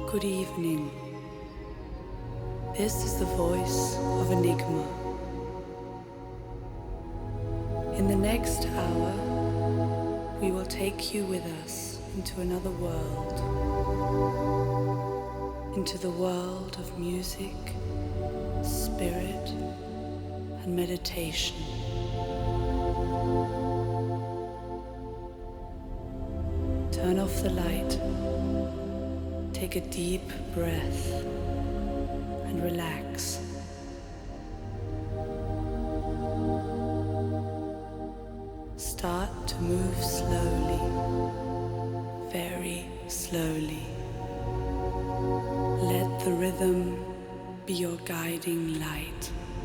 Good evening. This is the voice of Enigma. In the next hour, we will take you with us into another world, into the world of music, spirit, and meditation. Turn off the light, take a deep breath, and relax. Start to move slowly, very slowly. Let the rhythm be your guiding light.